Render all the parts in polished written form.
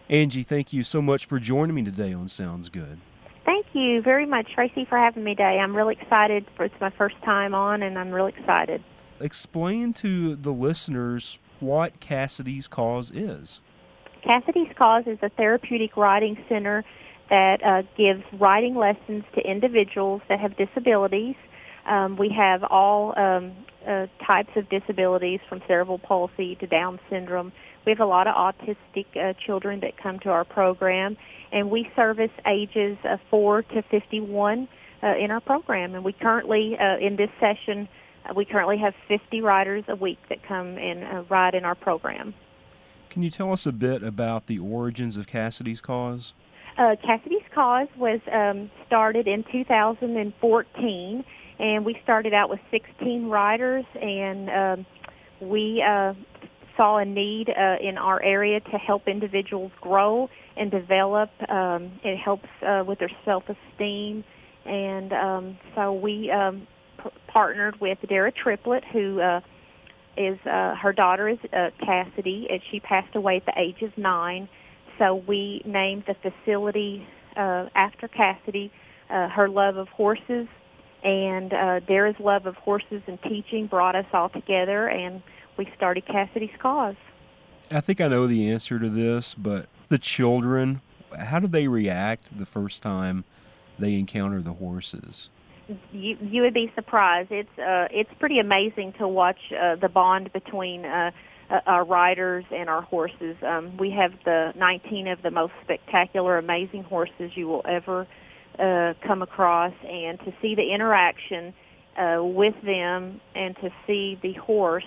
Angie, thank you so much for joining me today on Sounds Good. Thank you very much, Tracy, for having me today. I'm really excited. It's my first time on, and I'm really excited. Explain to the listeners what Cassidy's Cause is. Cassidy's Cause is a therapeutic writing center that gives writing lessons to individuals that have disabilities. We have all types of disabilities, from cerebral palsy to Down syndrome. We have a lot of autistic children that come to our program, and we service ages 4 to 51 in our program. And we currently, in this session, we currently have 50 writers a week that come and write in our program. Can you tell us a bit about the origins of Cassidy's Cause? Cassidy's Cause was started in 2014, and we started out with 16 writers, and we saw a need in our area to help individuals grow and develop. It helps with their self-esteem, and so we partnered with Dara Triplett, who is her daughter is Cassidy, and she passed away at the age of 9. So we named the facility after Cassidy. Her love of horses and Dara's love of horses and teaching brought us all together, and we started Cassidy's Cause. I think I know the answer to this, but the children, how do they react the first time they encounter the horses? You would be surprised. It's pretty amazing to watch the bond between our riders and our horses. We have 19 of the most spectacular, amazing horses you will ever come across, and to see the interaction with them and to see the horse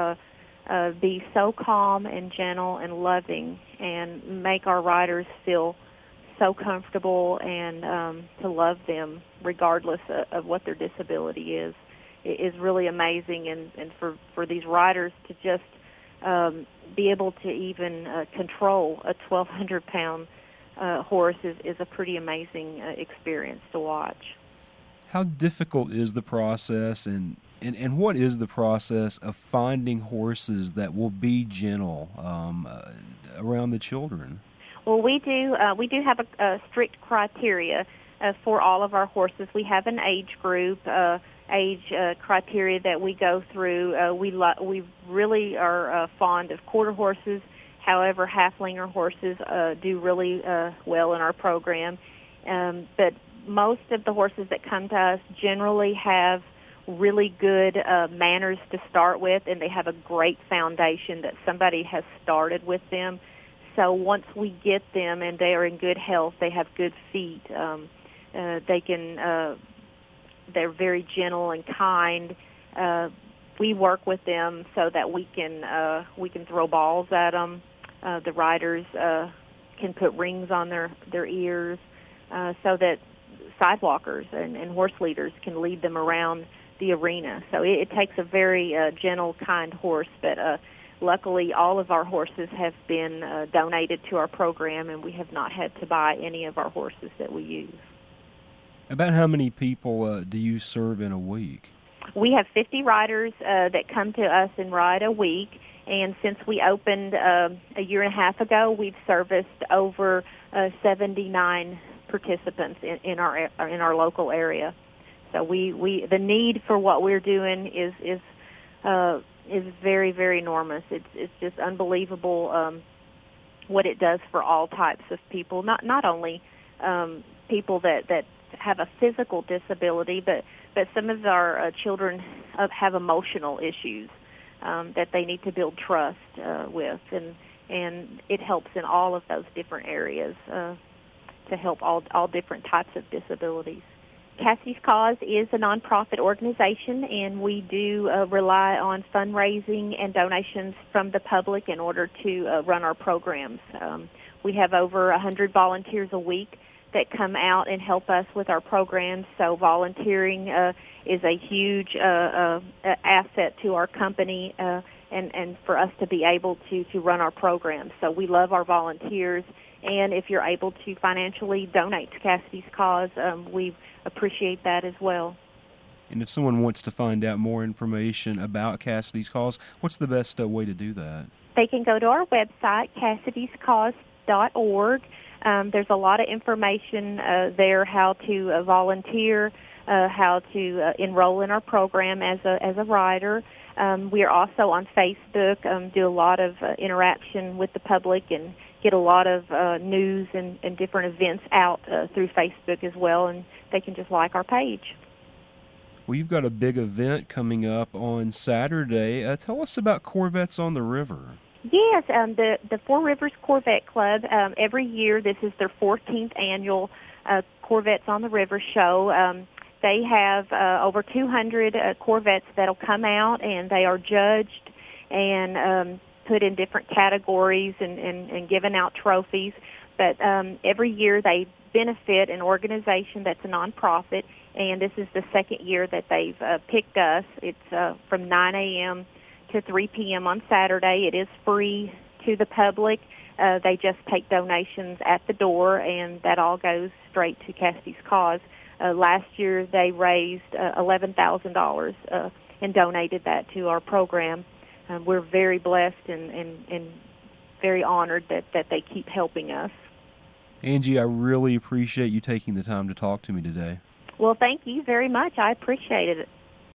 be so calm and gentle and loving and make our riders feel so comfortable and to love them regardless of what their disability is really amazing. And for these riders to just be able to even control a 1,200-pound horse is a pretty amazing experience to watch. How difficult is the process, and what is the process of finding horses that will be gentle around the children? Well, we do have a strict criteria for all of our horses. We have an age group, age criteria that we go through. We really are fond of quarter horses. However, halflinger horses do really well in our program. But most of the horses that come to us generally have really good manners to start with, and they have a great foundation that somebody has started with them. So once we get them and they are in good health, they have good feet. They're very gentle and kind. We work with them so that we can throw balls at them. The riders can put rings on their ears so that sidewalkers and horse leaders can lead them around the arena. So it takes a very gentle, kind horse, but luckily all of our horses have been donated to our program, and we have not had to buy any of our horses that we use. About how many people do you serve in a week? We have 50 riders that come to us and ride a week, and since we opened a year and a half ago, we've serviced over 79 participants in our local area. So the need for what we're doing is very, very enormous. It's just unbelievable what it does for all types of people. Not only people that have a physical disability, but some of our children have emotional issues that they need to build trust with, and it helps in all of those different areas to help all different types of disabilities. Cassidy's Cause is a nonprofit organization, and we do rely on fundraising and donations from the public in order to run our programs. We have over 100 volunteers a week that come out and help us with our programs, so volunteering is a huge asset to our company and for us to be able to run our programs. So we love our volunteers, and if you're able to financially donate to Cassidy's Cause, we appreciate that as well. And if someone wants to find out more information about Cassidy's Cause, what's the best way to do that? They can go to our website, corvettes.org. There's a lot of information there, how to volunteer, how to enroll in our program as a rider. We are also on Facebook, do a lot of interaction with the public and get a lot of news and different events out through Facebook as well, and they can just like our page. Well, you've got a big event coming up on Saturday. Tell us about Corvettes on the River. Yes, the Four Rivers Corvette Club, every year, this is their 14th annual Corvettes on the River show. They have over 200 Corvettes that'll come out, and they are judged and put in different categories and given out trophies. But every year they benefit an organization that's a nonprofit, and this is the second year that they've picked us. It's from 9 a.m. to 3 p.m. on Saturday. It is free to the public. They just take donations at the door, and that all goes straight to Cassidy's Cause. Last year they raised $11,000 and donated that to our program. We're very blessed and very honored that they keep helping us. Angie, I really appreciate you taking the time to talk to me today. Well, thank you very much. I appreciated it.